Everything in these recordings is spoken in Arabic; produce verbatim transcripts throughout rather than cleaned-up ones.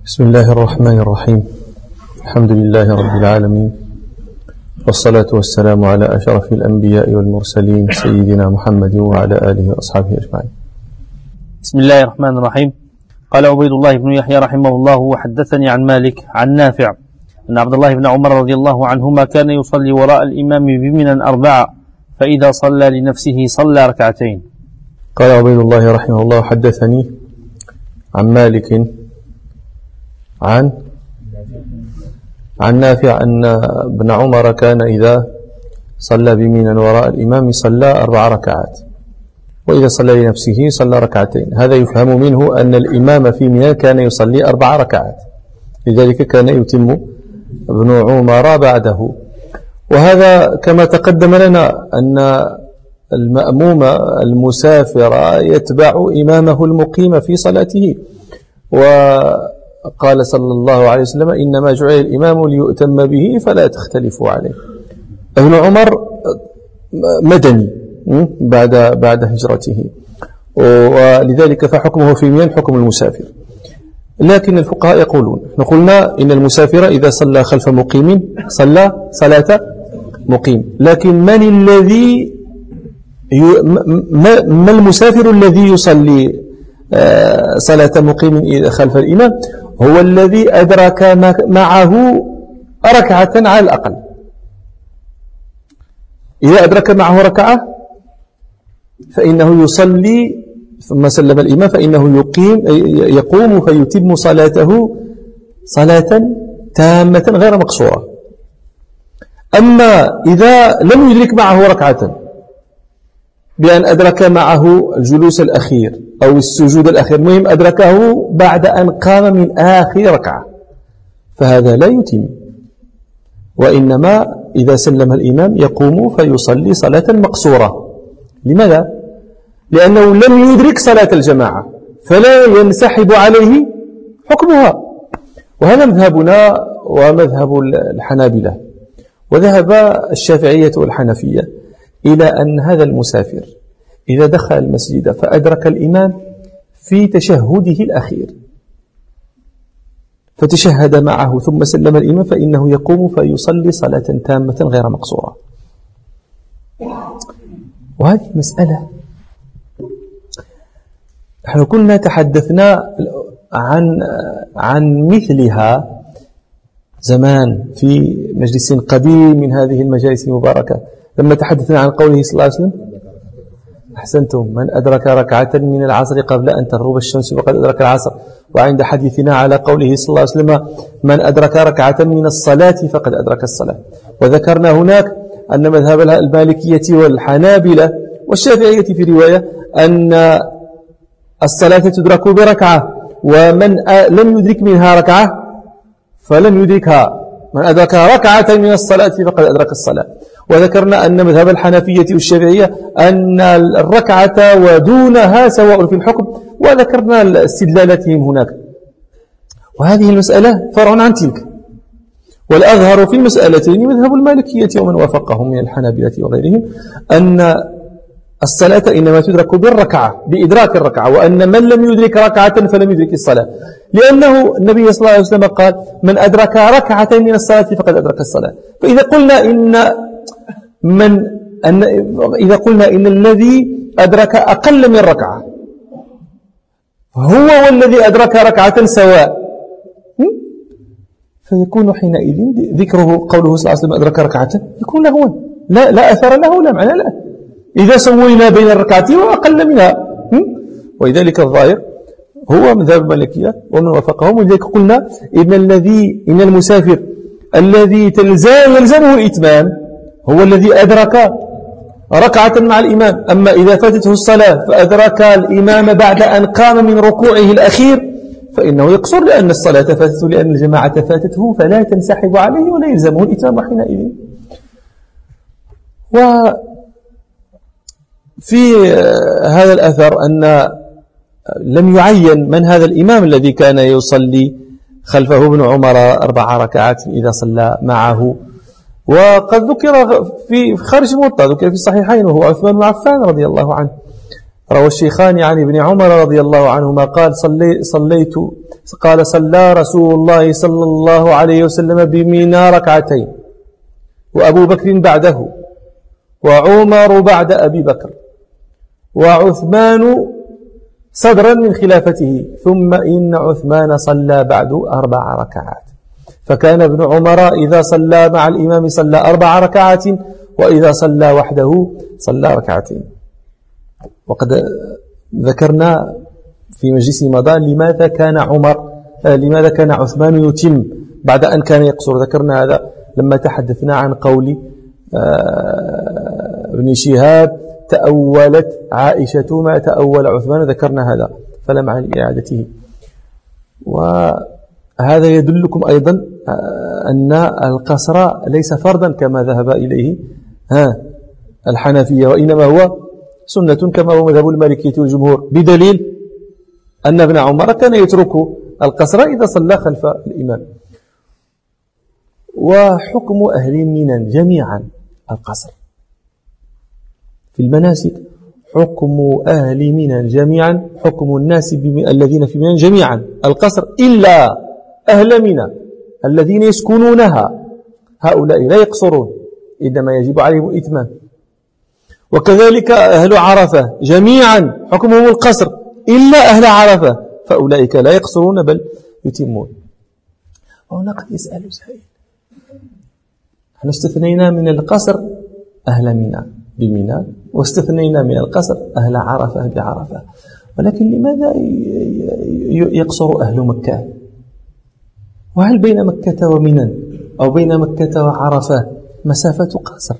بسم الله الرحمن الرحيم. الحمد لله رب العالمين، والصلاة والسلام على أشرف الأنبياء والمرسلين سيدنا محمد وعلى آله وأصحابه أجمعين. بسم الله الرحمن الرحيم. قال عبيد الله بن يحيى رحمه الله: وحدثني عن مالك عن نافع أن عبد الله بن عمر رضي الله عنهما كان يصلي وراء الإمام بمنى أربعة، فإذا صلى لنفسه صلى ركعتين. قال عبيد الله رحمه الله: حدثني عن مالك عن عن نافع أن ابن عمر كان إذا صلى بمنى وراء الإمام صلى أربع ركعات، وإذا صلى لنفسه صلى ركعتين. هذا يفهم منه أن الإمام في منى كان يصلي أربع ركعات، لذلك كان يتم ابن عمر بعده. وهذا كما تقدم لنا أن المأموم المسافر يتبع إمامه المقيم في صلاته، وقال صلى الله عليه وسلم: إنما جعل الإمام ليؤتم به فلا تختلفوا عليه. ابن عمر مدني بعد بعد هجرته، ولذلك فحكمه في منى حكم المسافر. لكن الفقهاء يقولون: نحن قلنا إن المسافر إذا صلى خلف مقيم صلى صلاة مقيم، لكن من الذي ما المسافر الذي يصلي صلاة مقيم خلف الإمام؟ هو الذي أدرك معه ركعة على الأقل. إذا أدرك معه ركعة فإنه يصلي ثم سلم الإمام، فإنه يقيم يقوم فيتم صلاته صلاة تامة غير مقصورة. أما إذا لم يدرك معه ركعة بأن أدرك معه الجلوس الأخير أو السجود الأخير، المهم أدركه بعد أن قام من آخر ركعة، فهذا لا يتم، وإنما إذا سلم الإمام يقوم فيصلي صلاة مقصورة. لماذا؟ لأنه لم يدرك صلاة الجماعة، فلا ينسحب عليه حكمها. وهذا مذهبنا ومذهب الحنابلة، وذهب الشافعية والحنفية إلى أن هذا المسافر إذا دخل المسجد فأدرك الإمام في تشهده الأخير فتشهد معه ثم سلم الإمام، فإنه يقوم فيصلي صلاة تامة غير مقصورة. وهذه مسألة نحن كنا تحدثنا عن عن مثلها زمان في مجلس قديم من هذه المجالس المباركة، لما تحدثنا عن قوله صلى الله عليه وسلم: أحسنتم، من أدرك ركعة من العصر قبل أن تغرب الشمس فقد أدرك العصر. وعند حديثنا على قوله صلى الله عليه وسلم: من أدرك ركعة من الصلاة فقد أدرك الصلاة. وذكرنا هناك أن مذهب المالكية والحنابلة والشافعية في رواية أن الصلاة تدرك بركعة، ومن لم يدرك منها ركعة فلم يدركها، من أدرك ركعة من الصلاة فقد أدرك الصلاة. وذكرنا أن مذهب الحنفية والشافعية أن الركعة ودونها سواء في الحكم، وذكرنا استدلالاتهم هناك. وهذه المسألة فرع عن تلك، والأظهر في المسألتين مذهب المالكية ومن وافقهم من الحنابلة وغيرهم أن الصلاة إنما تدرك بالركعة، بإدراك الركعة، وأن من لم يدرك ركعة فلم يدرك الصلاة، لأنه النبي صلى الله عليه وسلم قال: من أدرك ركعة من الصلاة فقد أدرك الصلاة. فإذا قلنا إن من أن إذا قلنا إن الذي أدرك أقل من ركعة هو والذي أدرك ركعة سواء، فيكون حينئذ ذكره قوله صلى الله عليه وسلم أدرك ركعة يكون لهوا، لا لا أثر له لا معنى له إذا سوينا بين الركعتين وأقل منها. ولذلك الظاهر هو مذهب المالكية ومن وافقهم. ولذلك قلنا إن الذي إن المسافر الذي يلزمه الإتمام هو الذي أدرك ركعة مع الإمام. أما إذا فاتته الصلاة فأدرك الإمام بعد أن قام من ركوعه الأخير فإنه يقصر، لأن الصلاة فاتته، لأن الجماعة فاتته، فلا تنسحب عليه ولا يلزمه الإتمام حينئذ. وفي هذا الأثر أن لم يعين من هذا الإمام الذي كان يصلي خلفه ابن عمر أربع ركعات إذا صلى معه. وقد ذكر في خارج الموطأ، ذكر في الصحيحين، وهو عثمان بن عفان رضي الله عنه روى الشيخان عن ابن عمر رضي الله عنهما قال صلي صليت قال صلى رسول الله صلى الله عليه وسلم بمنى ركعتين وأبو بكر بعده وعمر بعد أبي بكر وعثمان صدرا من خلافته ثم إن عثمان صلى بعد أربع ركعات فكان ابن عمر إذا صلى مع الإمام صلى أربع ركعات وإذا صلى وحده صلى ركعتين. وقد ذكرنا في مجلس مضى لماذا كان عمر لماذا كان عثمان يتم بعد أن كان يقصر. ذكرنا هذا لما تحدثنا عن قول ابن شهاب تأولت عائشة ما تأول عثمان، ذكرنا هذا فلا معنى لإعادته. وهذا يدلكم أيضا أن القصر ليس فرضا كما ذهب إليه ها الحنفية، وإنما هو سنة كما هو مذهب المالكية والجمهور، بدليل أن ابن عمر كان يترك القصر إذا صلى خلف الإمام. وحكم أهل منى جميعا القصر في المناسك، حكم أهل منى جميعا حكم الناس الذين في منى جميعا القصر إلا أهل منى الذين يسكنونها، هؤلاء لا يقصرون إنما يجب عليهم الإتمام. وكذلك أهل عرفة جميعا حكمهم القصر إلا أهل عرفة، فأولئك لا يقصرون بل يتمون. وهنا قد يسأل سائل، نحن استثنينا من القصر أهل منى بمنى واستثنينا من القصر أهل عرفة بعرفة، ولكن لماذا يقصر أهل مكة؟ وهل بين مكة ومنى أو بين مكة وعرفة مسافة قصر؟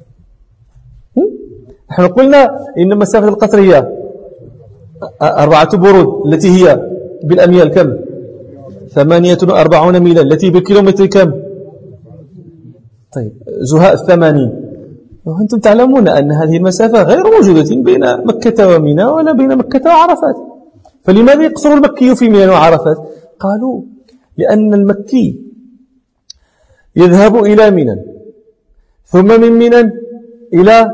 نحن قلنا إن مسافة القصر هي أربعة برود التي هي بالأميال كم؟ ثمانية وأربعون ميلا التي بالكيلومتر كم؟ طيب زهاء الثمانين. وأنتم تعلمون أن هذه المسافة غير موجودة بين مكة ومنى ولا بين مكة وعرفات، فلماذا يقصر المكي في منى وعرفات؟ قالوا لأن المكي يذهب إلى منى ثم من منى إلى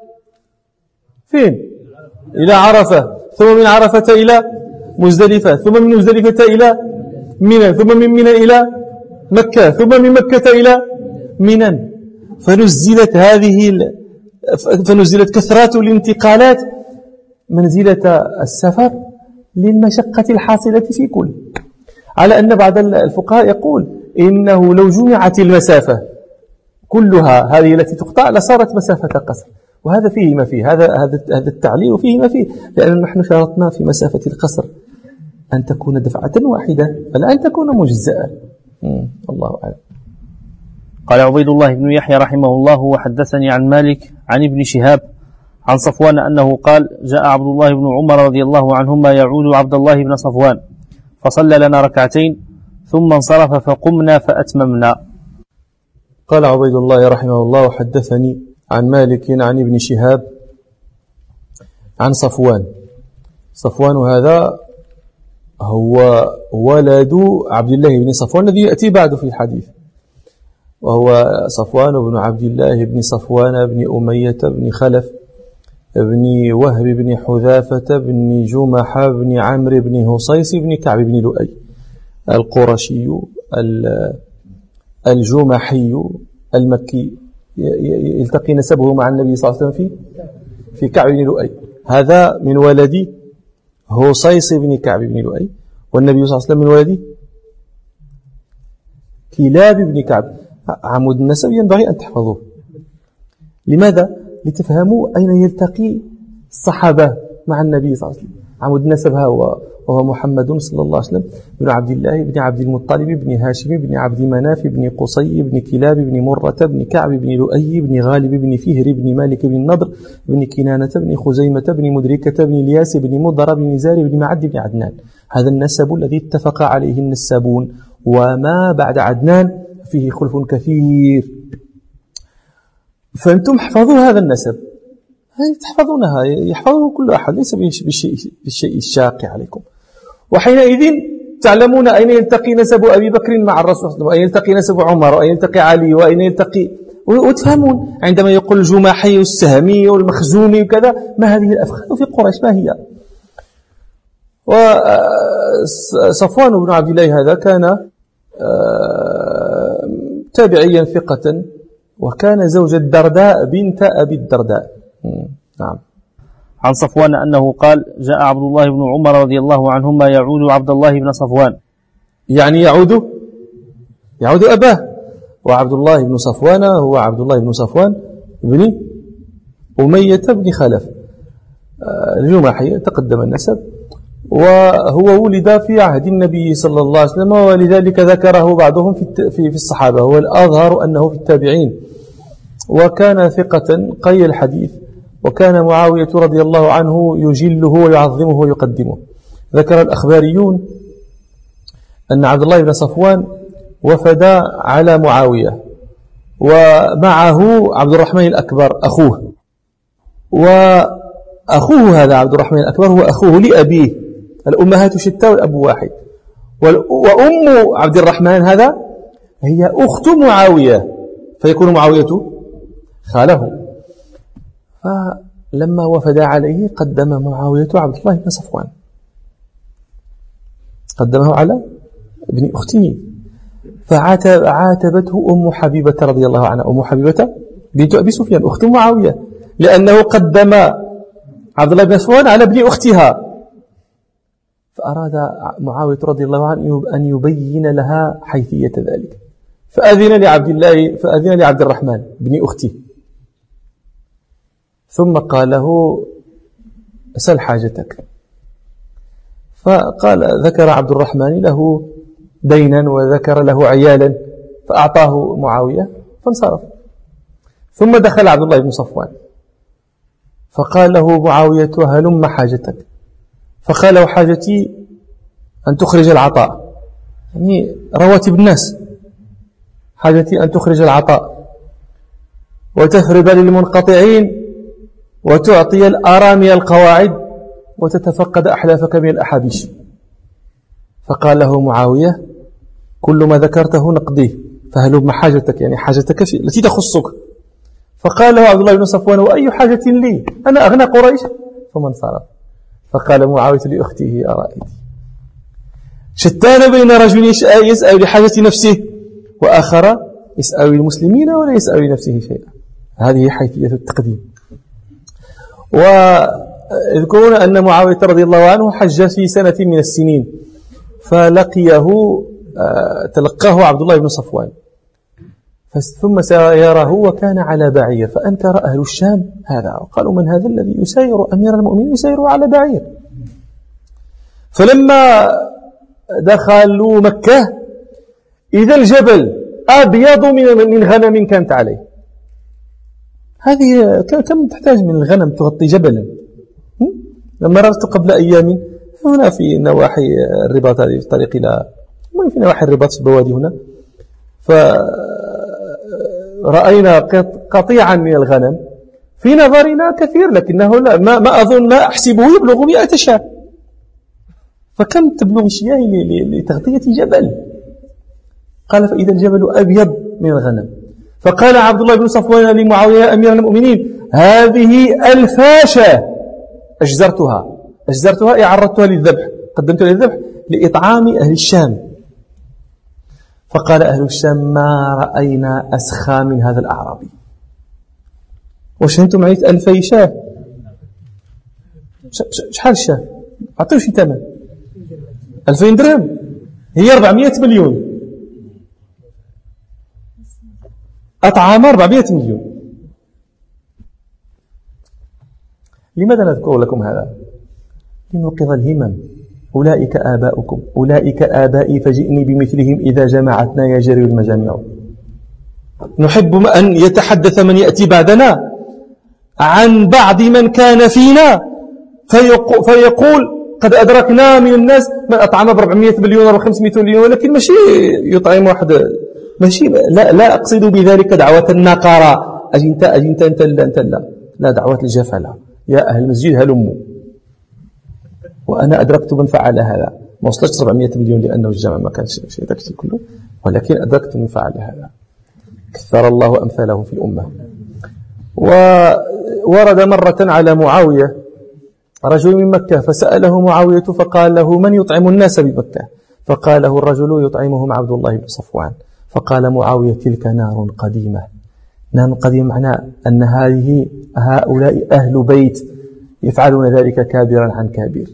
فين؟ إلى عرفة، ثم من عرفة إلى مزدلفة، ثم من مزدلفة إلى منى، ثم من منى إلى مكة، ثم من مكة إلى منى. فنزلت هذه فنزلت كثرات الانتقالات منزلة السفر للمشقة الحاصلة في كل، على أن بعض الفقهاء يقول إنه لو جمعت المسافة كلها هذه التي تقطع لصارت مسافة قصر، وهذا فيه ما فيه، هذا هذا التعليل فيه ما فيه، لأن نحن شرطنا في مسافة القصر أن تكون دفعة واحدة فلا أن تكون مجزأة. الله أعلم. قال عبيد الله بن يحيى رحمه الله وحدثني عن مالك عن ابن شهاب عن صفوان أنه قال جاء عبد الله بن عمر رضي الله عنهما يعود عبد الله بن صفوان فصلى لنا ركعتين ثم انصرف فقمنا فأتممنا. قال عبيد الله رحمه الله وحدثني عن مالك عن ابن شهاب عن صفوان. صفوان هذا هو ولد عبد الله بن صفوان الذي يأتي بعد في الحديث، وهو صفوان بن عبد الله بن صفوان بن أمية بن خلف بن وهب بن حذافة بن جمح بن عمرو بن هصيص بن كعب بن لؤي القرشي الجمحي المكي، يلتقي نسبه مع النبي صلى الله عليه وسلم في في كعب بن لؤي. هذا من ولد هصيص بن كعب بن لؤي، والنبي صلى الله عليه وسلم من ولد كلاب بن كعب. عمود النسب ينبغي أن تحفظوه. لماذا؟ لتفهموا أين يلتقي الصحابة مع النبي صلى الله عليه وسلم. عمود النسب هو وهو محمد صلى الله عليه وسلم بن عبد الله بن عبد المطلب بن هاشم بن عبد مناف بن قصي بن كلاب بن مرة بن كعب بن لؤي بن غالب بن فهر بن مالك بن النضر بن كنانة بن خزيمة بن مدركة بن الياس بن مضر بن نزار بن معد بن عدنان. هذا النسب الذي اتفق عليه النسابون، وما بعد عدنان فيه خلف كثير، فأنتم احفظوا هذا النسب، تحفظونها يحفظه كل أحد، ليس بالشيء, بالشيء الشاق عليكم. وحينئذ تعلمون أين يلتقي نسب أبي بكر مع الرسول صلى الله عليه وسلم، وأين يلتقي نسب عمر، وأين يلتقي علي، وأين يلتقي، وتفهمون عندما يقول الجماحي والسهمي والمخزومي وكذا ما هذه الأفخاذ في قريش ما هي. وصفوان بن عبد الله هذا كان تابعيا ثقة، وكان زوج الدرداء بنت أبي الدرداء. نعم. عن صفوان أنه قال: جاء عبد الله بن عمر رضي الله عنهما يعود عبد الله بن صفوان، يعني يعود يعود أباه. وعبد الله بن صفوان هو عبد الله بن صفوان بن أمية بن خلف الجمحي، تقدم النسب، وهو ولد في عهد النبي صلى الله عليه وسلم، ولذلك ذكره بعضهم في في الصحابة، هو الأظهر أنه في التابعين، وكان ثقة قي الحديث، وكان معاوية رضي الله عنه يجله ويعظمه ويقدمه. ذكر الأخباريون أن عبد الله بن صفوان وفد على معاوية، ومعه عبد الرحمن الأكبر أخوه، وأخوه هذا عبد الرحمن الأكبر هو أخوه لأبيه، الأمهات شتى والأب واحد، وأم عبد الرحمن هذا هي أخت معاوية، فيكون معاوية خاله. فلما وفد عليه قدم معاوية عبد الله بن صفوان، قدمه على ابن أخته، فعاتبته أم حبيبة رضي الله عنها، أم حبيبة بنت أبي سفيان أخت معاوية، لأنه قدم عبد الله بن صفوان على ابن أختها، فأراد معاوية رضي الله عنه أن يبين لها حيثية ذلك، فأذن لعبد الله فأذن لعبد الرحمن بن أخته، ثم قال له: سل حاجتك. فقال ذكر عبد الرحمن له دينا وذكر له عيالا، فأعطاه معاوية فانصرف. ثم دخل عبد الله بن صفوان فقال له معاوية: هلم حاجتك. فقال له: حاجتي أن تخرج العطاء، يعني رواتب الناس، حاجتي أن تخرج العطاء وتفرض للمنقطعين وتعطي الأرامي القواعد وتتفقد أحلافك من الأحابيش. فقال له معاوية: كل ما ذكرته نقضيه، فهلم حاجتك، يعني حاجتك التي تخصك. فقال له عبد الله بن صفوان: وأي حاجة لي؟ أنا أغنى قريش. ثم انصرف. فقال معاوية لأخته: أرأيت؟ شتان بين رجل يسأل لحاجة نفسه وآخر يسأل للمسلمين ولا يسأل لنفسه شيئا. هذه حيثية التقديم. ويذكرون أن معاوية رضي الله عنه حج في سنة من السنين، فلقيه تلقاه عبد الله بن صفوان، ثم سيره وكان على بعير، فأنكر أهل الشام هذا، وقالوا: من هذا الذي يسير أمير المؤمنين يسير على بعير؟ فلما دخلوا مكة إذا الجبل أبيض من غنم كانت عليه. هذه كم تحتاج من الغنم تغطي جبلا؟ لما مررت قبل أيام هنا في نواحي الرباط، هذه في الطريق إلى في نواحي الرباط في البوادي هنا، فرأينا قطيعا من الغنم في نظرنا كثير، لكنه لا ما, ما أظن ما أحسبه يبلغ مئة شاة. فكم تبلغ الشياه لتغطية جبل؟ قال: فإذا الجبل أبيض من الغنم. فقال عبد الله بن صفوان لمعاوية أمير المؤمنين: هذه الفاشة أجزرتها أجزرتها أعرضتها للذبح، قدمتها للذبح لإطعام أهل الشام. فقال أهل الشام: ما رأينا أسخى من هذا الأعرابي. واش أنتم عيت ألفي شاه؟ شحال الشاه؟ أعطيه شي ثمن؟ ألفين درهم، هي أربعمائة مليون، أطعام أربعمائة مليون. لماذا نذكر لكم هذا؟ لنوقظ الهمم. أولئك آباؤكم، أولئك آبائي فجئني بمثلهم إذا جمعتنا يجري المجامع. نحب أن يتحدث من يأتي بعدنا عن بعض من كان فينا فيقول: قد أدركنا من الناس من أطعم بربعمائة مليون وخمسمائة مليون، ولكن ماشي يطعم واحد، ماشي لا, لا أقصد بذلك دعوة النقارة، أجنت أجنت أنت لا أنت لا لا دعوة الجفلة. يا أهل المسجد هلموا. وأنا أدركت من فعل هذا، ما وصلت أربعمائة مليون لأنه الجمع ما كانش شيء ذاك كله، ولكن أدركت من فعل هذا. كثر الله أمثالهم في الأمة. وورد مرة على معاوية رجل من مكة فسأله معاوية فقال له: من يطعم الناس بمكة؟ فقال له الرجل: يطعمهم عبد الله بن صفوان. فقال معاوية: تلك نار قديمة. نار قديمة معناه أن هذه هؤلاء أهل بيت يفعلون ذلك كابرا عن كابير.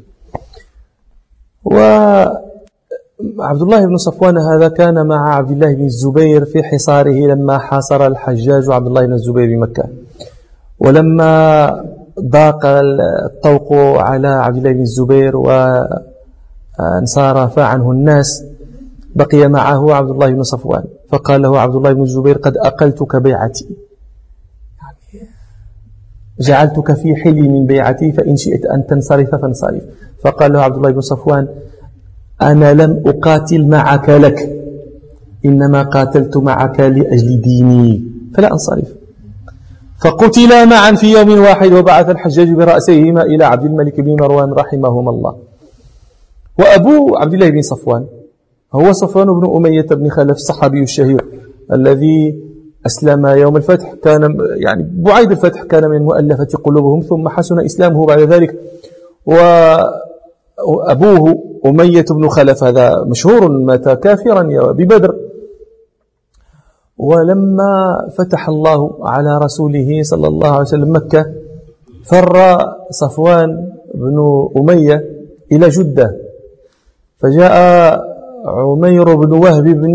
وعبد الله بن صفوان هذا كان مع عبد الله بن الزبير في حصاره لما حاصر الحجاج عبد الله بن الزبير بمكة، ولما ضاق الطوق على عبد الله بن الزبير وانصرف عنه الناس بقي معه عبد الله بن صفوان، فقال له عبد الله بن الزبير: قد أقلتك بيعتي، جعلتك في حلي من بيعتي، فإن شئت أن تنصرف فانصرف. فقال له عبد الله بن صفوان: أنا لم أقاتل معك لك، إنما قاتلت معك لأجل ديني، فلا أنصرف. فقتلا معا في يوم واحد، وبعث الحجاج برأسيهما إلى عبد الملك بن مروان رحمهما الله. وأبو عبد الله بن صفوان هو صفوان بن أمية بن خلف الصحابي الشهير الذي أسلم يوم الفتح، كان يعني بعيد الفتح كان من مؤلفة قلوبهم، ثم حسن إسلامه بعد ذلك. وأبوه أمية بن خلف هذا مشهور مات كافرا ببدر. ولما فتح الله على رسوله صلى الله عليه وسلم مكة، فر صفوان بن أمية إلى جدة، فجاء عمير بن وهب بن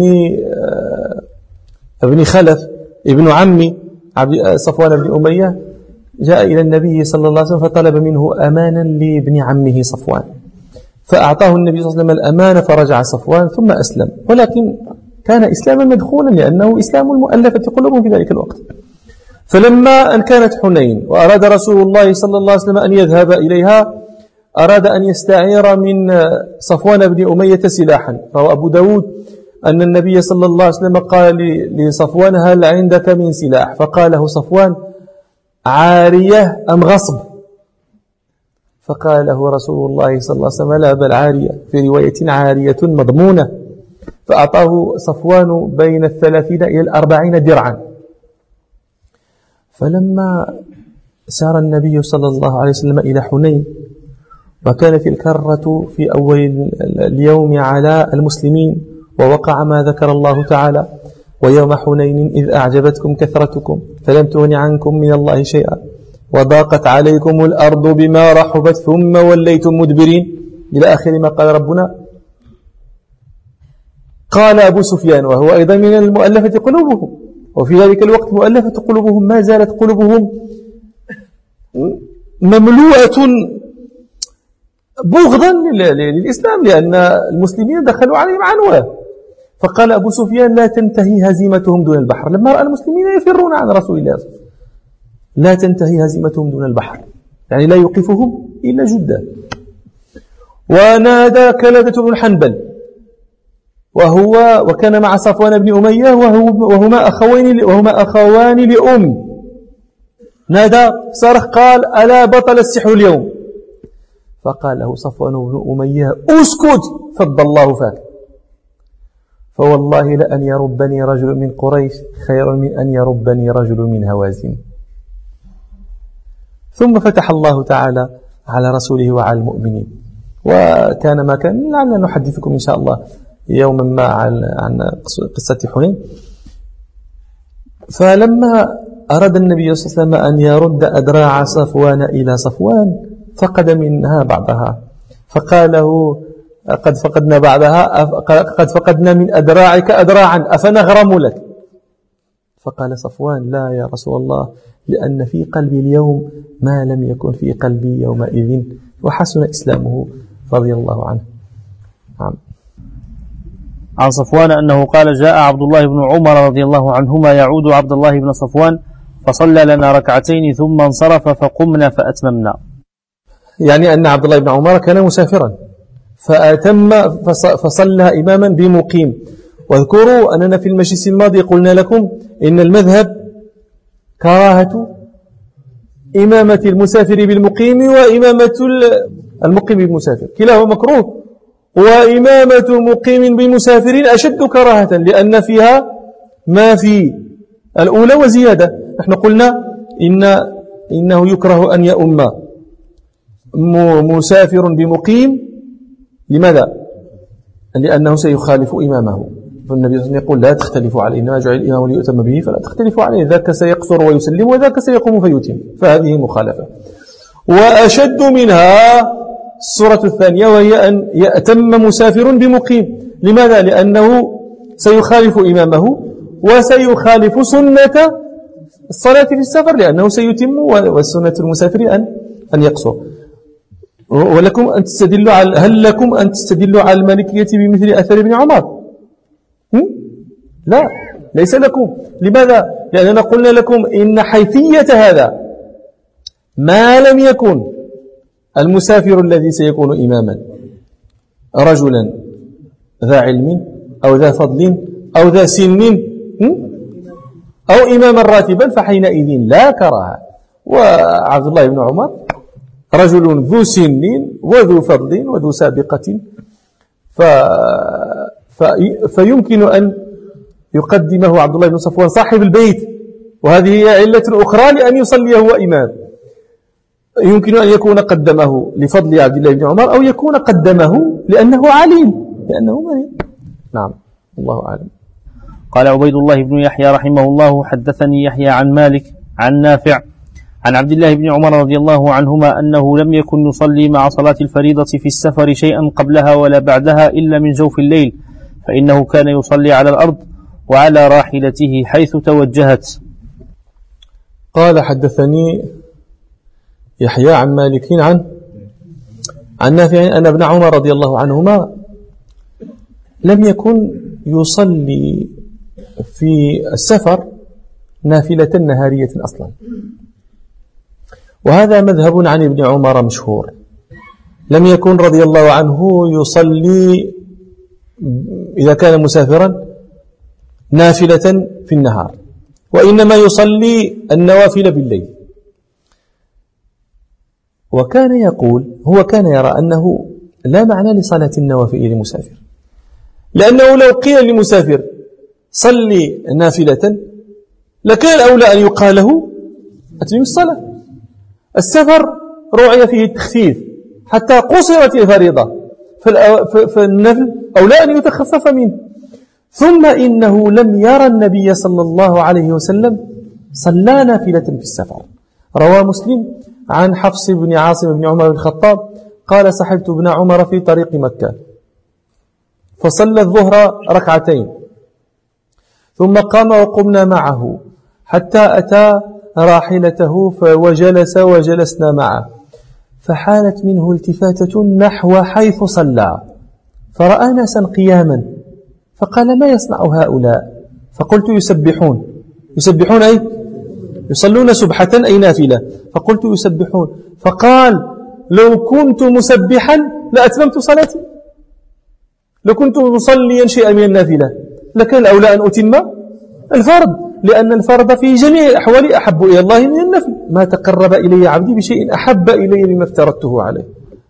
ابن خلف ابن عمي صفوان بن أمية، جاء إلى النبي صلى الله عليه وسلم فطلب منه أمانا لابن عمه صفوان، فأعطاه النبي صلى الله عليه وسلم الأمانة، فرجع صفوان ثم أسلم، ولكن كان إسلاما مدخولا لأنه إسلام المؤلفة قلوبهم في ذلك الوقت. فلما أن كانت حنين وأراد رسول الله صلى الله عليه وسلم أن يذهب إليها، أراد أن يستعير من صفوان بن أمية سلاحا. روى أبو داود أن النبي صلى الله عليه وسلم قال لصفوان: هل عندك من سلاح؟ فقال له صفوان: عارية أم غصب؟ فقال له رسول الله صلى الله عليه وسلم: لا، بل عارية، في رواية عارية مضمونة. فأعطاه صفوان بين الثلاثين إلى الأربعين درعا. فلما سار النبي صلى الله عليه وسلم إلى حنين، وكانت الكرة في أول اليوم على المسلمين، ووقع ما ذكر الله تعالى: ويوم حنين إذ أعجبتكم كثرتكم فلم تغن عنكم من الله شيئا وضاقت عليكم الأرض بما رحبت ثم وليتم مدبرين، إلى آخر ما قال ربنا. قال أبو سفيان وهو أيضا من المؤلفة قلوبهم، وفي ذلك الوقت مؤلفة قلوبهم ما زالت قلوبهم مملوءة بغضا للإسلام، لأن المسلمين دخلوا عليهم عنوة. فقال أبو سفيان: لا تنتهي هزيمتهم دون البحر. لما رأى المسلمين يفرون عن رسول الله، لا تنتهي هزيمتهم دون البحر، يعني لا يوقفهم إلا جدة. ونادى كلادة بن حنبل وهو وكان مع صفوان بن أمية وهو وهما أخوين وهما أخوان لأم، نادى صرخ قال: ألا بطل السحر اليوم؟ فقال له صفوان بن أمية: أسكت فض الله فاك، فوالله لأن يربني رجل من قريش خير من أن يربني رجل من هوازن. ثم فتح الله تعالى على رسوله وعلى المؤمنين، وكان ما كان. لعلنا نحدثكم إن شاء الله يوما ما عن قصة حنين. فلما أراد النبي صلى الله عليه وسلم أن يرد أدراع صفوان إلى صفوان، فقد منها بعضها، فقال له: قد فقدنا بعضها، قد فقدنا من أدراعك أدراعا أفنغرم لك؟ فقال صفوان: لا يا رسول الله، لأن في قلبي اليوم ما لم يكن في قلبي يومئذ. وحسن إسلامه رضي الله عنه. نعم. عن صفوان أنه قال: جاء عبد الله بن عمر رضي الله عنهما يعود عبد الله بن صفوان فصلى لنا ركعتين ثم انصرف فقمنا فأتممنا. يعني أن عبد الله بن عمر كان مسافرا فأتم فصلى إماما بمقيم. واذكروا أننا في المجلس الماضي قلنا لكم إن المذهب كراهة إمامة المسافر بالمقيم وإمامة المقيم بالمسافر، كلاهما مكروه، وإمامة مقيم بمسافر أشد كراهة لأن فيها ما في الأولى وزيادة. نحن قلنا إن إنه يكره أن يؤم مسافر بمقيم. لماذا؟ لأنه سيخالف إمامه، فالنبي صلى الله عليه وسلم يقول لا تختلفوا عليه، إنما جعل الإمام ليؤتم به فلا تختلفوا عليه، ذاك سيقصر ويسلم وذاك سيقوم فيتم، فهذه مخالفة. وأشد منها الصورة الثانية، وهي أن يأتم مسافر بمقيم. لماذا؟ لأنه سيخالف إمامه وسيخالف سنة الصلاة في السفر، لأنه سيتم، والسنة المسافر أن أن يقصر. ولكم أن تستدلوا على هل لكم أن تستدلوا على المالكية بمثل أثر ابن عمر؟ لا، ليس لكم. لماذا؟ لأننا قلنا لكم إن حيثية هذا ما لم يكن المسافر الذي سيكون إماما رجلا ذا علم أو ذا فضل أو ذا سن أو إماما راتبا، فحينئذ لا كراهة. وعبد الله بن عمر رجل ذو سن وذو فضل وذو سابقة، ف... ف... فيمكن أن يقدمه عبد الله بن صفوان صاحب البيت، وهذه هي علة أخرى لأن يصلي هو إمام. يمكن أن يكون قدمه لفضل عبد الله بن عمر، أو يكون قدمه لأنه عليم، لأنه مريض. نعم، الله أعلم. قال عبيد الله بن يحيى رحمه الله: حدثني يحيى عن مالك عن نافع عن عبد الله بن عمر رضي الله عنهما أنه لم يكن يصلي مع صلاة الفريضة في السفر شيئا قبلها ولا بعدها إلا من جوف الليل، فإنه كان يصلي على الأرض وعلى راحلته حيث توجهت. قال: حدثني يحيى عن مالك عن عن نافع أن ابن عمر رضي الله عنهما لم يكن يصلي في السفر نافلة نهارية أصلا، وهذا مذهب عن ابن عمر مشهور. لم يكن رضي الله عنه يصلي إذا كان مسافرا نافلة في النهار، وإنما يصلي النوافل بالليل. وكان يقول هو كان يرى أنه لا معنى لصلاة النوافل للمسافر، لأنه لو قيل للمسافر صلي نافلة لكان الأولى أن يقال له أتم الصلاة. السفر رعي فيه التخفيف حتى قصرت الفريضة، فالنفل أولى أن يتخفف منه. ثم إنه لم يرى النبي صلى الله عليه وسلم صلى نافلة في السفر. روى مسلم عن حفص بن عاصم بن عمر بن الخطاب قال: صحبت ابن عمر في طريق مكة فصلى الظهر ركعتين ثم قام وقمنا معه حتى أتى راحلته وجلس وجلسنا معه، فحالت منه التفاتة نحو حيث صلى، فرأى ناسا قياما فقال: ما يصنع هؤلاء؟ فقلت: يسبحون. يسبحون أي يصلون سبحة أي نافلة. فقلت: يسبحون. فقال: لو كنت مسبحا لأتممت صلاتي، لو كنت مصليا شيئا من النافلة لكان الأولى أن أتم الفرض، لأن الفرض في جميع الأحوال أحب إلى الله من النفل. ما تقرب إلي عبدي بشيء أحب إلي مما افترضته عليه.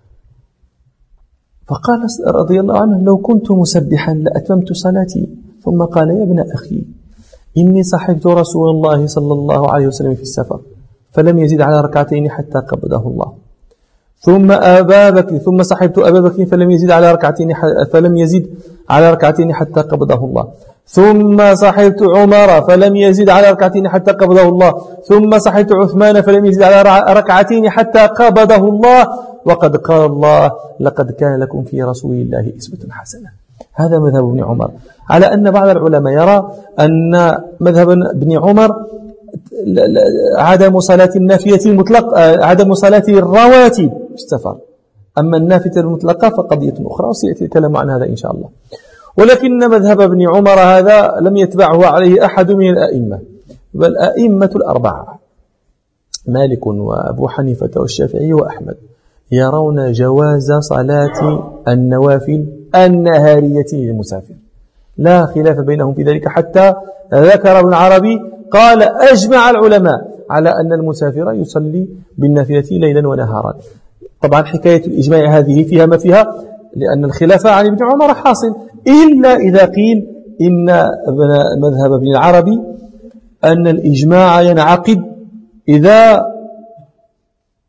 فقال رضي الله عنه: لو كنت مسبحا لأتممت صلاتي. ثم قال: يا ابن أخي، إني صحبت رسول الله صلى الله عليه وسلم في السفر فلم يزد على ركعتين حتى قبضه الله، ثم أبا بكر ثم صحبت أبا بكر فلم يزد على ركعتين فلم يزد على ركعتين حتى قبضه الله، ثم صحبت عمر فلم يزد على ركعتين حتى قبضه الله، ثم صحبت عثمان فلم يزد على ركعتين حتى قبضه الله، وقد قال الله: لقد كان لكم في رسول الله أسوة حسنة. هذا مذهب ابن عمر، على أن بعض العلماء يرى أن مذهب ابن عمر عدم صلاة النافية المطلق، عدم صلاة الرواتب في السفر، أما النافية المطلقة فقضية أخرى وسيأتي الكلام عن هذا إن شاء الله. ولكن مذهب ابن عمر هذا لم يتبعه عليه أحد من الأئمة، بل أئمة الأربعة مالك وأبو حنيفة والشافعي وأحمد يرون جواز صلاة النوافل النهارية للمسافر، لا خلاف بينهم في ذلك، حتى ذكر ابن عربي قال: أجمع العلماء على أن المسافر يصلي بالنافلة ليلا ونهارا. طبعا حكاية الإجماع هذه فيها ما فيها، لأن الخلاف عن ابن عمر حاصل، إلا إذا قيل إن مذهب ابن العربي أن الإجماع ينعقد إذا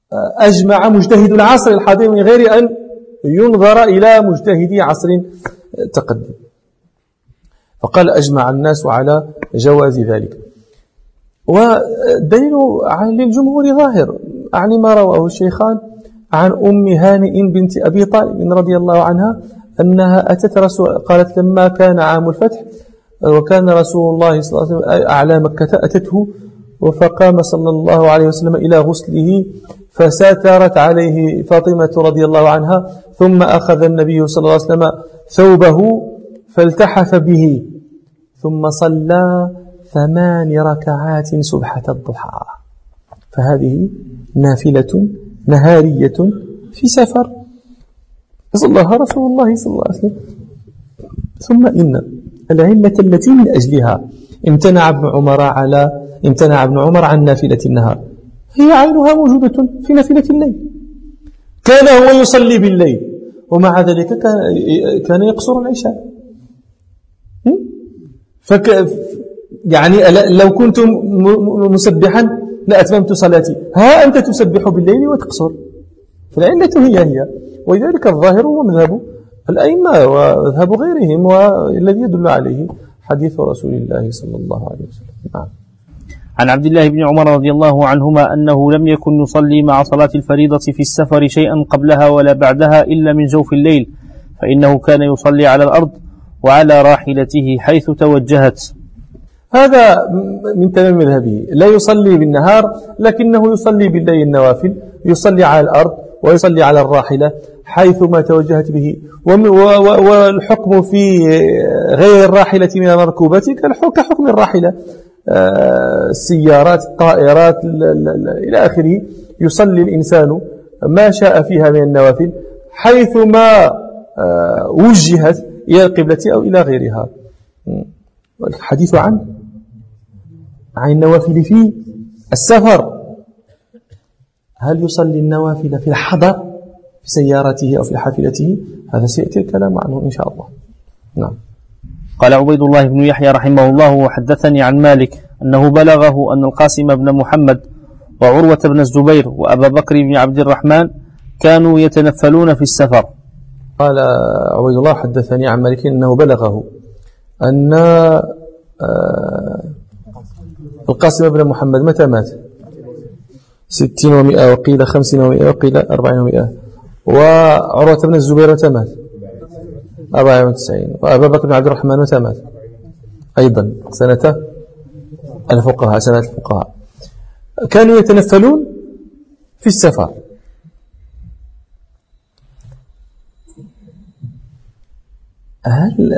أجمع مجتهد العصر الحاضر من غير أن ينظر إلى مجتهدي عصر تقدم. فقال أجمع الناس على جواز ذلك. والدليل للجمهور ظاهر، أعني ما رواه الشيخان عن أم هانئ بنت أبي طالب رضي الله عنها أنها أتت رسول، قالت لما كان عام الفتح وكان رسول الله صلى الله عليه وسلم أعلى مكة أتته فقام صلى الله عليه وسلم إلى غسله فساترت عليه فاطمة رضي الله عنها، ثم أخذ النبي صلى الله عليه وسلم ثوبه فالتحف به ثم صلى ثمان ركعات سبحة الضحى. فهذه نافلة نهارية في سفر صلىها رسول الله صلى الله عليه وسلم. ثم إن العلة التي من أجلها امتنع ابن عمر على امتنع ابن عمر عن نافلة النهار هي عينها موجودة في نافلة الليل. كان هو يصلي بالليل ومع ذلك كان يقصر العشاء. فك يعني لو كنت مسبحا لأتممت صلاتي، ها أنت تسبح بالليل وتقصر، فالعلة هي هي. ولذلك الظاهر هو مذهب الأئمة ومذهب غيرهم، والذي يدل عليه حديث رسول الله صلى الله عليه وسلم. نعم. عن عبد الله بن عمر رضي الله عنهما أنه لم يكن يصلي مع صلاة الفريضة في السفر شيئا قبلها ولا بعدها إلا من جوف الليل، فإنه كان يصلي على الأرض وعلى راحلته حيث توجهت. هذا من تمام مذهبه، لا يصلي بالنهار لكنه يصلي بالليل النوافل، يصلي على الأرض ويصلي على الراحلة حيثما توجهت به. والحكم في غير الراحلة من المركوبات كحكم الراحلة، السيارات، الطائرات إلى آخره. يصلي الإنسان ما شاء فيها من النوافل حيثما وجهت إلى القبلة أو إلى غيرها. والحديث عن عن النوافل في السفر، هل يصلي النوافل في الحضر في سيارته أو في حافلته؟ هذا سيأتي الكلام عنه إن شاء الله. نعم. قال عبيد الله بن يحيى رحمه الله وحدثني عن مالك أنه بلغه أن القاسم بن محمد وعروة بن الزبير وأبا بكر بن عبد الرحمن كانوا يتنفلون في السفر. قال عبيد الله حدثني عن مالك أنه بلغه أن القاسم بن محمد متى مات؟ ستين ومئة، وقيل خمسين ومئة، وقيل أربعين ومئة. وعروة بن الزبير متى مات؟ أربعين وتسعين. وأبا بكر بن عبد الرحمن متى مات؟ أيضا سنة الفقهاء سنة الفقهاء. كانوا يتنفلون في السفر. هل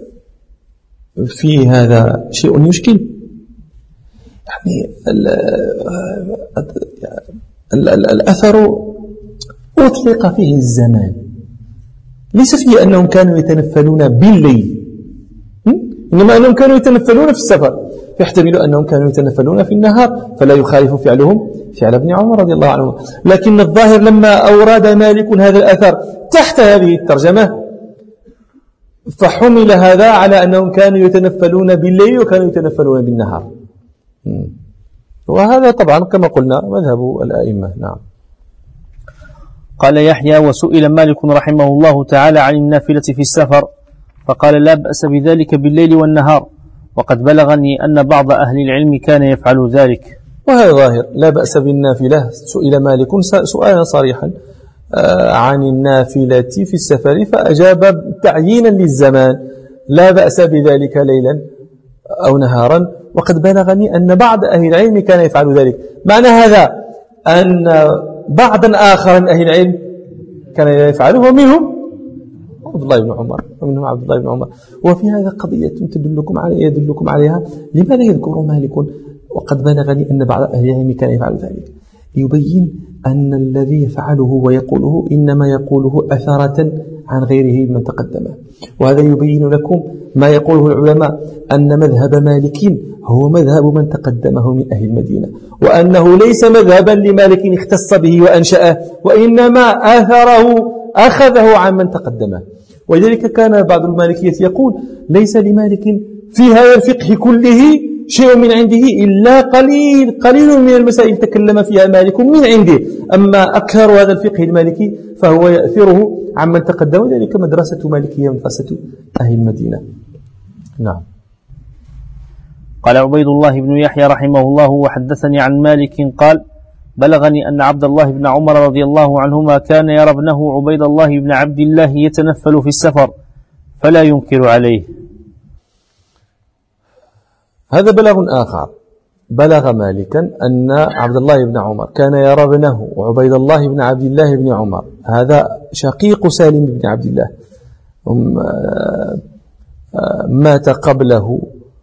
في هذا شيء يشكل؟ يعني ال ال ال الأثر أطلق فيه الزمان، ليس فيه أنهم كانوا يتنفلون بالليل، إنما أنهم كانوا يتنفلون في السفر، يحتمل أنهم كانوا يتنفلون في النهار، فلا يخالف فعلهم فعل ابن عمر رضي الله عنه. لكن الظاهر لما أورد مالك هذا الأثر تحت هذه الترجمة فحمل هذا على أنهم كانوا يتنفلون بالليل وكانوا يتنفلون بالنهار، وهذا طبعا كما قلنا مذهب الأئمة. نعم. قال يحيى وسئل مالك رحمه الله تعالى عن النافلة في السفر فقال لا بأس بذلك بالليل والنهار، وقد بلغني أن بعض أهل العلم كان يفعل ذلك. وهذا ظاهر، لا بأس بالنافلة. سئل مالك سؤالا صريحا عن النافلة في السفر فأجاب تعيينا للزمان لا بأس بذلك ليلا أو نهارا، وقد بلغني أن بعض أهل العلم كان يفعل ذلك. معنى هذا أن بعضا آخر من أهل العلم كان يفعله، ومنهم عبد الله بن عمر ومنهم عبد الله بن عمر. وفي هذا قضية تدلكم عليها يدلكم عليها لماذا يذكر مالك وقد بلغني أن بعض أهل العلم كان يفعل ذلك؟ يبين أن الذي يفعله ويقوله إنما يقوله أثرة عن غيره من تقدمه. وهذا يبين لكم ما يقوله العلماء أن مذهب مالك هو مذهب من تقدمه من أهل المدينة، وأنه ليس مذهبا لمالك اختص به وأنشأه، وإنما آثره أخذه عن من تقدمه. ولذلك كان بعض المالكية يقول ليس لمالك في هذا الفقه كله شيء من عنده إلا قليل قليل من المسائل تكلم فيها مالك من عنده. أما أكثر هذا الفقه المالكي فهو يأثره عمن تقدم، ذلك مدرسة مالكية مدرسة أهل المدينة. نعم. قال عبيد الله بن يحيى رحمه الله وحدثني عن مالك قال بلغني أن عبد الله بن عمر رضي الله عنهما كان يرى ابنه عبيد الله بن عبد الله يتنفل في السفر فلا ينكر عليه. هذا بلغ آخر. بلغ مالكا أن عبد الله بن عمر كان يرى ابنه عبيد الله بن عبد الله بن عمر، هذا شقيق سالم بن عبد الله، مات قبله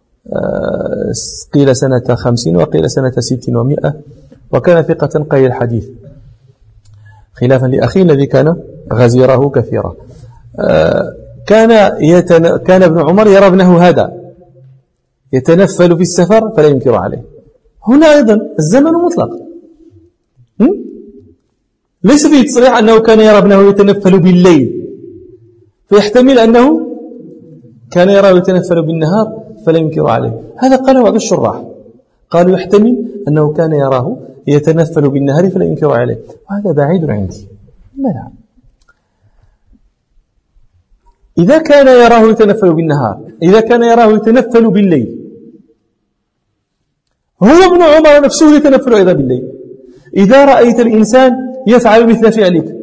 قيل سنة خمسين وقيل سنة ست ومائة، وكان ثقة قليل الحديث خلافا لأخيه الذي كان غزيره كثيرا. كان يتن... كان ابن عمر يرى ابنه هذا يتنفل في السفر فلا ينكر عليه. هنا أيضا الزمن مطلق، ليس فيه تصريح أنه كان يرى ابنه يتنفل بالليل، فيحتمل أنه كان يرى يتنفل بالنهار فلا ينكر عليه. هذا قال بعض الشراح، قالوا يحتمل أنه كان يراه يتنفل بالنهار فلا ينكر عليه، وهذا بعيد عندي. ماذا إذا كان يراه يتنفل بالنهار، إذا كان يراه يتنفل بالليل، هو ابن عمر نفسه يتنفل أيضا بالليل. إذا رأيت الإنسان يفعل مثل فعلك،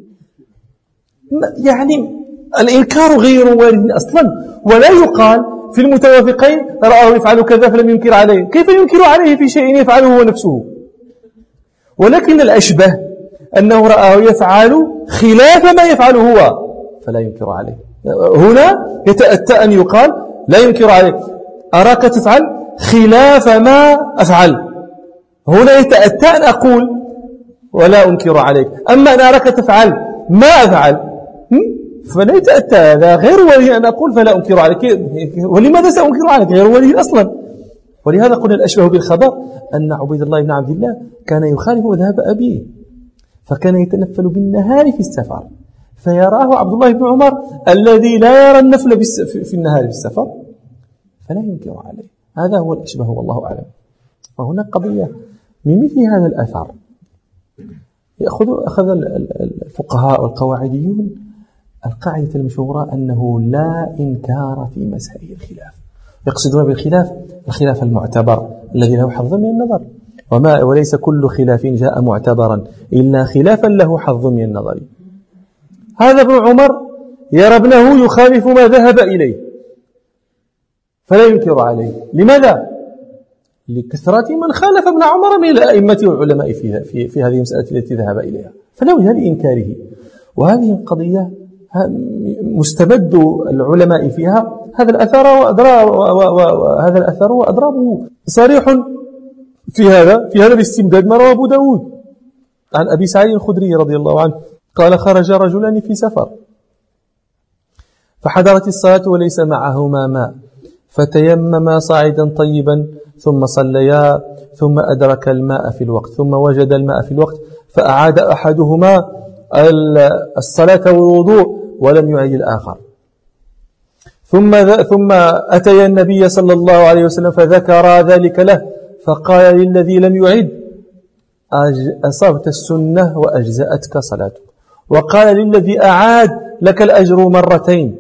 يعني الإنكار غير وارد أصلا، ولا يقال في المتوافقين رآه يفعل كذا فلم ينكر عليه. كيف ينكر عليه في شيء يفعله هو نفسه؟ ولكن الأشبه أنه رآه يفعل خلاف ما يفعله هو فلا ينكر عليه. هنا يتأتى أن يقال لا ينكر عليه، أراك تفعل خلاف ما أفعل. هنا يتأتى أن أقول ولا أنكر عليك. أما أن أراك تفعل ما أفعل فلا يتأتى، هذا غير ولي أن أقول فلا أنكر عليك. ولماذا سأنكر عليك؟ غير ولي أصلا. ولهذا قلنا الأشبه بالخبر أن عبيد الله بن عبد الله كان يخالف مذهب أبيه، فكان يتنفل بالنهار في السفر، فيراه عبد الله بن عمر الذي لا يرى النفل في النهار في السفر فلا ينكر عليه. هذا هو الأشبه والله أعلم. وهناك قضية من مثل هذا الأثر يأخذ أخذ الفقهاء والقواعديون القاعدة المشهورة أنه لا إنكار في مسائل الخلاف. يقصدون بالخلاف الخلاف المعتبر الذي له حظ من النظر، وما وليس كل خلاف جاء معتبرا إلا خلافا له حظ من النظر. هذا ابن عمر يرى ابنه يخالف ما ذهب إليه فلا ينكر عليه. لماذا؟ لكثرة من خالف ابن عمر من الأئمة والعلماء في, في, في هذه المسألة التي ذهب إليها، فلا وجه لإنكاره. وهذه القضية مستمد العلماء فيها هذا الأثر وهذا الأثر وأضرابه صريح في هذا في هذا الاستمداد ما رواه أبو داود عن أبي سعيد الخدري رضي الله عنه قال خرج رجلان في سفر فحضرت الصلاة وليس معهما ماء فتيمما صاعدا طيبا ثم صليا ثم أدرك الماء في الوقت ثم وجد الماء في الوقت فأعاد أحدهما الصلاة والوضوء ولم يعيد الآخر. ثم ثم أتي النبي صلى الله عليه وسلم فذكر ذلك له فقال للذي لم يعد أصبت السنة وأجزأتك صلاتك، وقال للذي أعاد لك الأجر مرتين.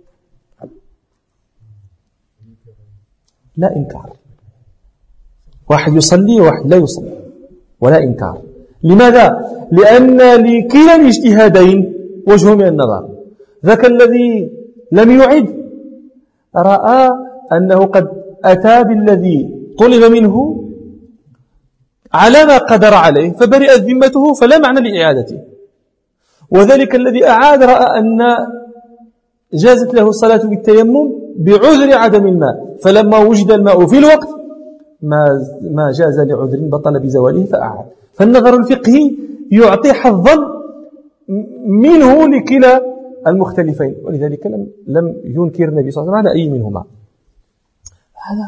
لا إنكار، واحد يصلي وواحد لا يصلي ولا إنكار. لماذا؟ لأن لكلا الاجتهادين وجه من النظر. ذاك الذي لم يعد رأى أنه قد أتى بالذي طلب منه على ما قدر عليه فبرئت ذمته فلا معنى لإعادته، وذلك الذي أعاد رأى أن جازت له الصلاة بالتيمم بعذر عدم الماء، فلما وجد الماء في الوقت ما ما جاز لعذر بطل بزواله فأعاد. فالنظر الفقهي يعطي حظا منه لكلا المختلفين، ولذلك لم لم ينكر النبي صلى الله عليه وسلم على أي منهما. هذا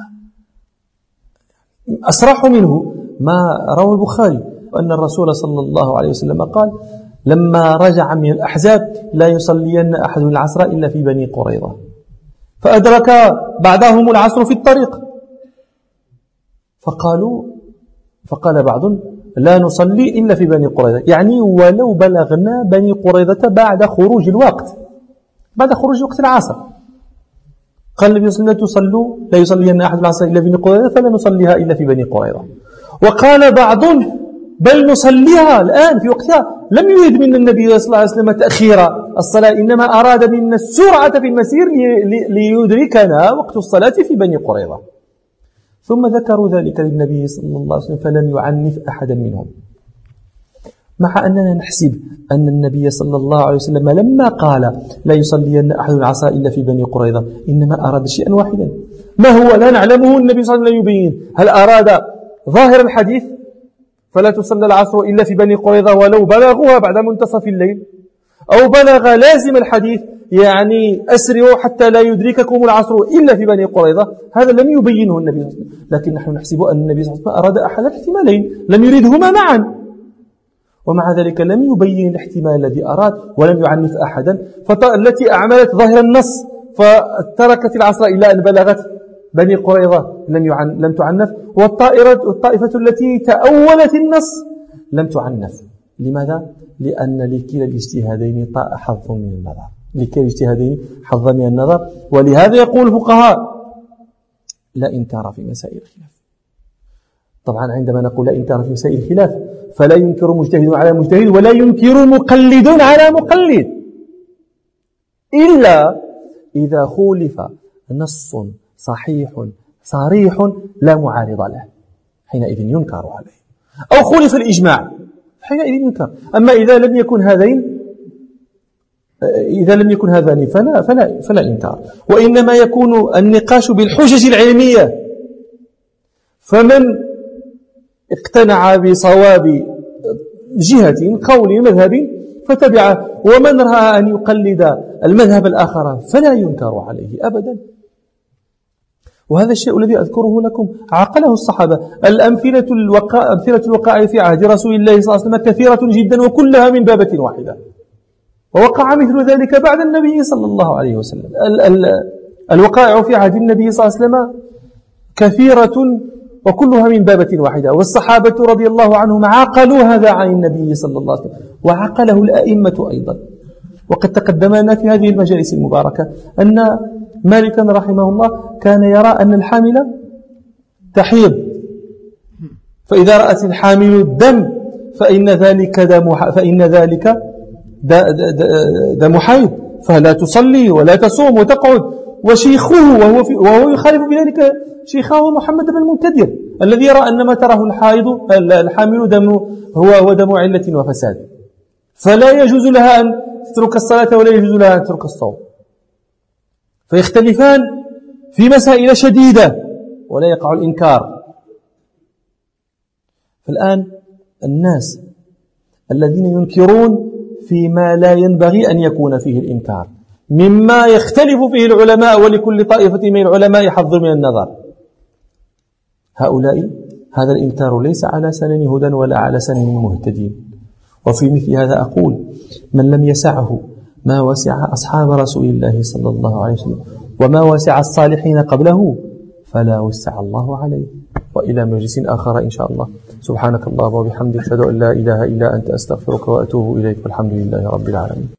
أصرح منه ما روى البخاري أن الرسول صلى الله عليه وسلم قال لما رجع من الأحزاب لا يصلين أحد العصر إلا في بني قريظة، فأدرك بعضهم العصر في الطريق فقالوا فقال بعض لا نصلي إلا في بني قريظة، يعني ولو بلغنا بني قريظة بعد خروج الوقت، بعد خروج وقت العصر. قال النبي صلى الله عليه وسلم لا تصلوا لا يصلين أحد العصر إلا في بني قريظة فلا نصليها إلا في بني قريظة. وقال بعض بل نصليها الآن في وقتها. لم يريد من النبي صلى الله عليه وسلم تأخير الصلاة، إنما أراد منا السرعة في المسير ليدركنا وقت الصلاة في بني قريظة. ثم ذكروا ذلك للنبي صلى الله عليه وسلم فلم يعنف أحدا منهم، مع أننا نحسب أن النبي صلى الله عليه وسلم لما قال لا يصلين أحد العصر إلا في بني قريظة إنما أراد شيئا واحدا، ما هو لا نعلمه النبي صلى الله عليه وسلم يبين. هل أراد ظاهر الحديث فلا تصلى العصر إلا في بني قريظة ولو بلغوها بعد منتصف الليل، أو بلغ لازم الحديث يعني أسرعوا حتى لا يدرككم العصر إلا في بني قريظة؟ هذا لم يبينه النبي صلى الله عليه وسلم، لكن نحن نحسب أن النبي صلى الله عليه وسلم أراد أحد الاحتمالين، لم يريدهما معا، ومع ذلك لم يبين الاحتمال الذي أراد ولم يعنف أحدا. فالتي أعملت ظاهر النص فتركت العصر إلى أن بلغت بني قريظة لم يعن لم تعنف، والطائرة والطائفة التي تأولت النص لم تعنف. لماذا؟ لأن لكلا الاجتهادين طاء حظ من النظر، لكلا الاجتهادين حظ من النظر. ولهذا يقول الفقهاء لا إنكار في مسائل الخلاف. طبعا عندما نقول لا إنكار في مسائل الخلاف فلا ينكر مجتهد على مجتهد ولا ينكر مقلد على مقلد، إلا إذا خولف نص صحيح صريح لا معارض له، حينئذ ينكر عليه، أو خولف الإجماع حينئذ ينكر. أما إذا لم يكن هذين إذا لم يكن هذان فلا فلا فلا إنكار، وإنما يكون النقاش بالحجج العلمية. فمن اقتنع بصواب جهة قول مذهب فتبعه، ومن رأى أن يقلد المذهب الآخر فلا ينكر عليه أبدا. وهذا الشيء الذي أذكره لكم عقله الصحابة. الأمثلة الوقائع أمثلة الوقائع في عهد رسول الله صلى الله عليه وسلم كثيرة جدا وكلها من بابة واحدة، ووقع مثل ذلك بعد النبي صلى الله عليه وسلم. ال ال الوقائع في عهد النبي صلى الله عليه وسلم كثيرة وكلها من بابة واحدة، والصحابة رضي الله عنهم عقلوا هذا عن النبي صلى الله عليه وسلم، وعقله الأئمة أيضا. وقد تقدمنا في هذه المجالس المباركة أن مالكا رحمه الله كان يرى أن الحامل تحيض، فإذا رأت الحامل الدم فإن ذلك دم فإن ذلك دم حيض، فلا تصلي ولا تصوم وتقعد. وشيخه وهو, في وهو يخالف بذلك شيخه محمد بن المنكدر الذي يرى أن ما تراه الحائض الحامل دم هو هو دم علة وفساد، فلا يجوز لها أن تترك الصلاة ولا يجوز لها أن تترك الصوم. فيختلفان في مسائل شديدة ولا يقع الإنكار. فالآن الناس الذين ينكرون فيما لا ينبغي أن يكون فيه الإنكار مما يختلف فيه العلماء ولكل طائفة من العلماء حظ من النظر، هؤلاء هذا الإنكار ليس على سنن هدى ولا على سنن مهتدين. وفي مثل هذا أقول من لم يسعه ما وسع أصحاب رسول الله صلى الله عليه وسلم وما وسع الصالحين قبله فلا وسع الله عليه. وإلى مجلس آخر إن شاء الله. سبحانك اللهم وبحمدك أشهد أن لا إله إلا أنت أستغفرك وأتوب إليك والحمد لله رب العالمين.